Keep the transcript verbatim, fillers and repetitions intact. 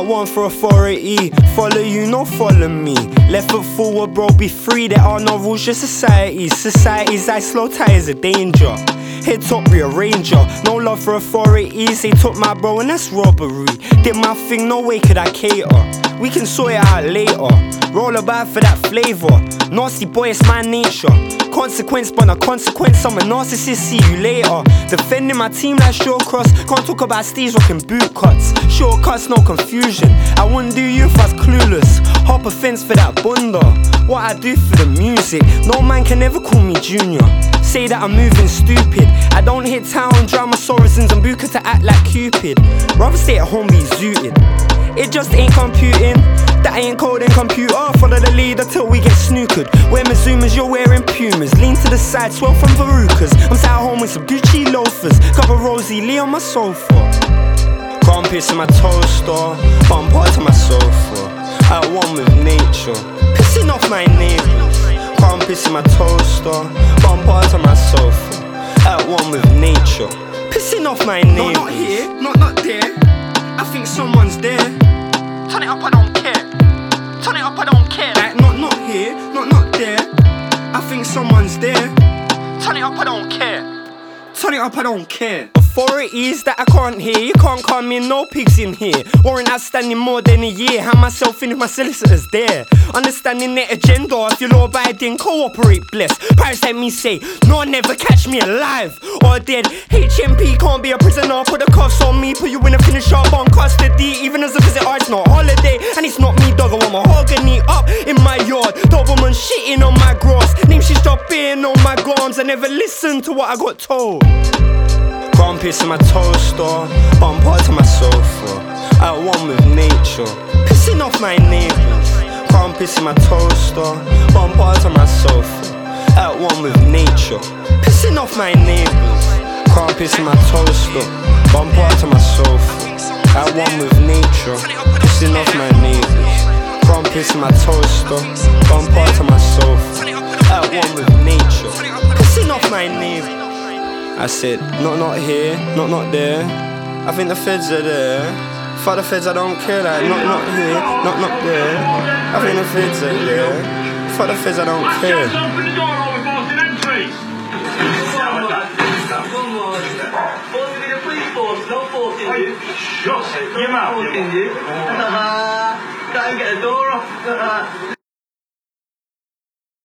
one for authority. Follow you, no follow me. Left foot forward, bro, be free. There are no rules, just societies. Societies like slow tires a danger. Head top rearranger, no love for authorities. They took my bro and that's robbery. Did my thing, no way could I cater. We can sort it out later. Roll about for that flavor. Nasty boy, it's my nature. Consequence, but a consequence. I'm a narcissist, see you later. Defending my team like Shawcross. Can't talk about Steve's rocking boot cuts. Shortcuts, no confusion. I wouldn't do you if I was clueless. Hop a fence for that bunda. What I do for the music. No man can ever call me junior. Say that I'm moving stupid. I don't hit town, drown my Sorosins and Buka to act like Cupid. Rather stay at home, be zooted. It just ain't computing. That ain't coding computer. Follow the leader till we get snookered. Wear Mizumas, you're wearing Pumas. Lean to the side, swell from Verucas. I'm sat at home with some Gucci loafers. Cup of Rosie Lee on my sofa. Can't piss in my toaster. Bump hard to my sofa. At one with nature. Pissing off my neighbours. Can't piss in my toaster. Bump hard to my sofa. At one with nature. Pissing off my neighbours. Not, not here, not not there. I think someone's there. Turn it up, I don't care. Turn it up, I don't care. Like not not here, not not there. I think someone's there. Turn it up, I don't care. Turn it up, I don't care. Authorities that I can't hear. You can't come in, no pigs in here. Warrant outstanding more than a year. Hand myself in if my solicitor's there. Understanding their agenda. If you're law abiding, cooperate, bless. Paris let me say, no, never catch me alive or dead. H M P can't be a prisoner. Put the cuffs on me, put you in a finish up on custody. Even as a visit, it's not holiday. And it's not me, dog, I want mahogany up in my yard. Dog woman shitting on my grass. Name she's dropping on my gums. I never listened to what I got told. Can't piss in my toaster, bump hard to my sofa. At one with nature, pissing off my neighbours. Can't piss in my toaster, bump hard to my sofa. At one with nature, pissing off my neighbours. Can't piss in my toaster, bump hard to my sofa. At one with nature, pissing off my neighbours. Can't piss in my toaster, bump hard to my sofa. At one with nature, pissing off my neighbours. I said, not not here, not not there. I think the feds are there. For the feds I don't care, like not not here, not not there. I think the feds are there. For the feds I don't care. Open the door over Boston entry. Shut your mouth. Can't get the door off.